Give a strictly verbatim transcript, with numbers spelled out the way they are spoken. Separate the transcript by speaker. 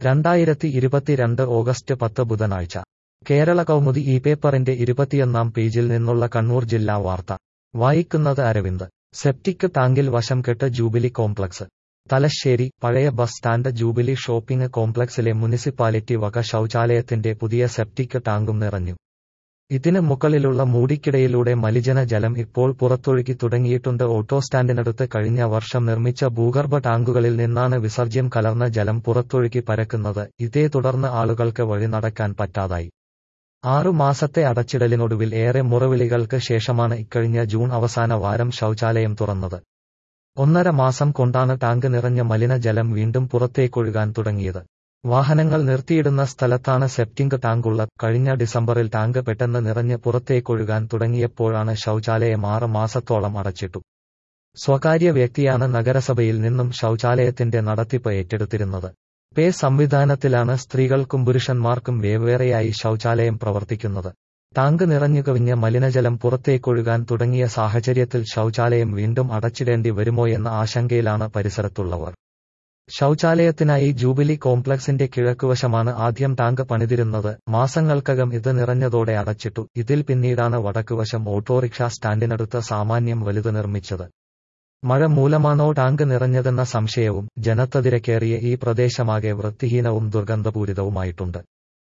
Speaker 1: രണ്ടായിരത്തി ഇരുപത്തിരണ്ട് ഓഗസ്റ്റ് പത്ത് ബുധനാഴ്ച കേരള കൗമുദി ഈ പേപ്പറിന്റെ ഇരുപത്തിയൊന്നാം പേജിൽ നിന്നുള്ള കണ്ണൂർ ജില്ലാ വാർത്ത വായിക്കുന്നത് അരവിന്ദ്. സെപ്റ്റിക് ടാങ്കിൽ വശം കെട്ട് ജൂബിലി കോംപ്ലക്സ്. തലശ്ശേരി പഴയ ബസ് സ്റ്റാൻഡ് ജൂബിലി ഷോപ്പിംഗ് കോംപ്ലക്സിലെ മുനിസിപ്പാലിറ്റി വക ശൗചാലയത്തിന്റെ പുതിയ സെപ്റ്റിക് ടാങ്കും നിറഞ്ഞു. ഇതിന് മുകളിലുള്ള മൂടിക്കിടയിലൂടെ മലിജന ജലം ഇപ്പോൾ പുറത്തൊഴുകി തുടങ്ങിയിട്ടുണ്ട്. ഓട്ടോ സ്റ്റാൻഡിനടുത്ത് കഴിഞ്ഞ വർഷം നിർമ്മിച്ച ഭൂഗർഭ ടാങ്കുകളിൽ നിന്നാണ് വിസർജ്യം കലർന്ന ജലം പുറത്തൊഴുകി പരക്കുന്നത്. ഇതേ തുടർന്ന് ആളുകൾക്ക് വഴി നടക്കാൻ പറ്റാതായി. ആറു മാസത്തെ അടച്ചിടലിനൊടുവിൽ ഏറെ മുറവിളികൾക്ക് ശേഷമാണ് ഇക്കഴിഞ്ഞ ജൂൺ അവസാന വാരം ശൗചാലയം തുറന്നത്. ഒന്നര മാസം കൊണ്ടാണ് ടാങ്ക് നിറഞ്ഞ മലിനജലം വീണ്ടും പുറത്തേക്കൊഴുകാൻ തുടങ്ങിയത്. വാഹനങ്ങൾ നിർത്തിയിടുന്ന സ്ഥലത്താണ് സെപ്റ്റിക് ടാങ്കുള്ളത്. കഴിഞ്ഞ ഡിസംബറിൽ ടാങ്ക് പെട്ടെന്ന് നിറഞ്ഞ് പുറത്തേക്കൊഴുകാൻ തുടങ്ങിയപ്പോഴാണ് ശൗചാലയം ആറ് മാസത്തോളം അടച്ചിട്ടു. സ്വകാര്യ വ്യക്തിയാണ് നഗരസഭയിൽ നിന്നും ശൗചാലയത്തിന്റെ നടത്തിപ്പ് ഏറ്റെടുത്തിരുന്നത്. പേ സംവിധാനത്തിലാണ് സ്ത്രീകൾക്കും പുരുഷന്മാർക്കും വെവ്വേറെയായി ശൗചാലയം പ്രവർത്തിക്കുന്നത്. ടാങ്ക് നിറഞ്ഞുകവിഞ്ഞ മലിനജലം പുറത്തേക്കൊഴുകാൻ തുടങ്ങിയ സാഹചര്യത്തിൽ ശൗചാലയം വീണ്ടും അടച്ചിടേണ്ടി വരുമോയെന്ന ആശങ്കയിലാണ് പരിസരത്തുള്ളവർ. ശൗചാലയത്തിനായി ജൂബിലി കോംപ്ലക്സിന്റെ കിഴക്കുവശമാണ് ആദ്യം ടാങ്ക് പണിതിരുന്നത്. മാസങ്ങൾക്കകം ഇത് നിറഞ്ഞതോടെ അടച്ചിട്ടു. ഇതിൽ പിന്നീടാണ് വടക്കുവശം ഓട്ടോറിക്ഷ സ്റ്റാൻഡിനടുത്ത് സാമാന്യം വലുത് നിർമ്മിച്ചത്. മഴ മൂലമാണോ ടാങ്ക് നിറഞ്ഞതെന്ന സംശയവും. ജനത്തതിരക്കേറിയ ഈ പ്രദേശമാകെ വൃത്തിഹീനവും ദുർഗന്ധപൂരിതവുമായിട്ടുണ്ട്.